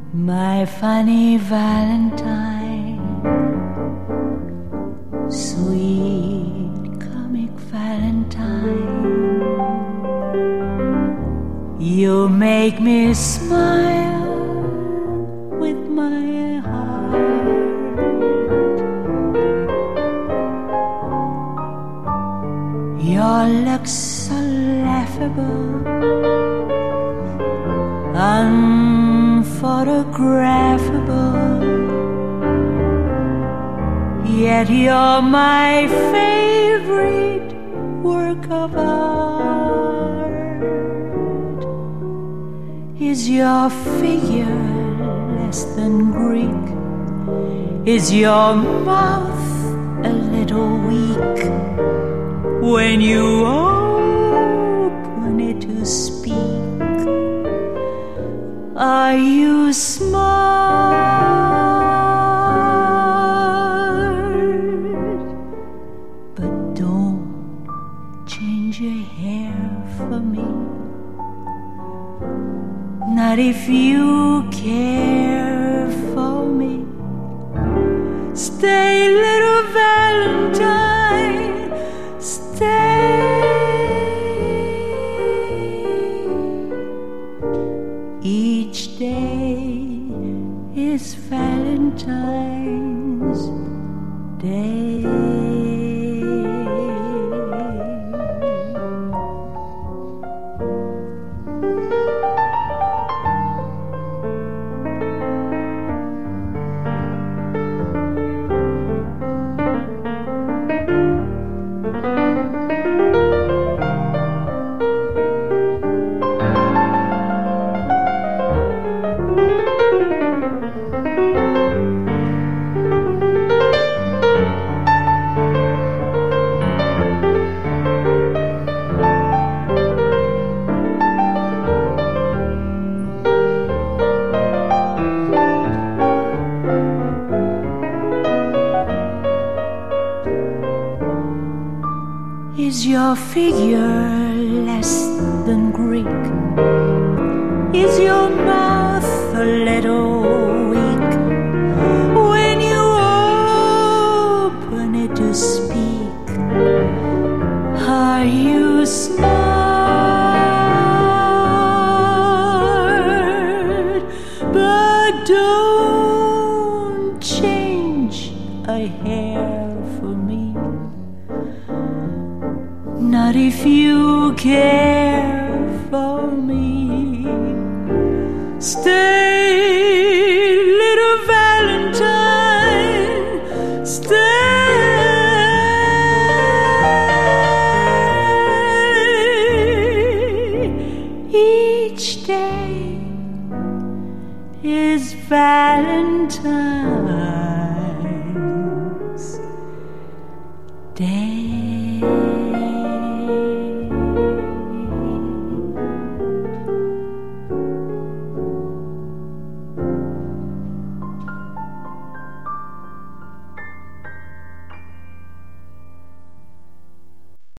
My funny Valentine, sweet comic Valentine, you make me smile with my heart. Your looks so laughable, unphotographable, yet you're my favorite work of art. Is your figure less than Greek? Is your mouth a little weak when you open it to speak? Are you smart? But don't change your hair for me, not if you care for me. Stay, little Valentine, stay. Each day is Valentine's Day. Is your figure less than Greek? Is your mouth a little weak when you open it to speak? Are you smart? But don't change a hair for me, not if you care for me. Stay, little Valentine, stay. Each day is Valentine.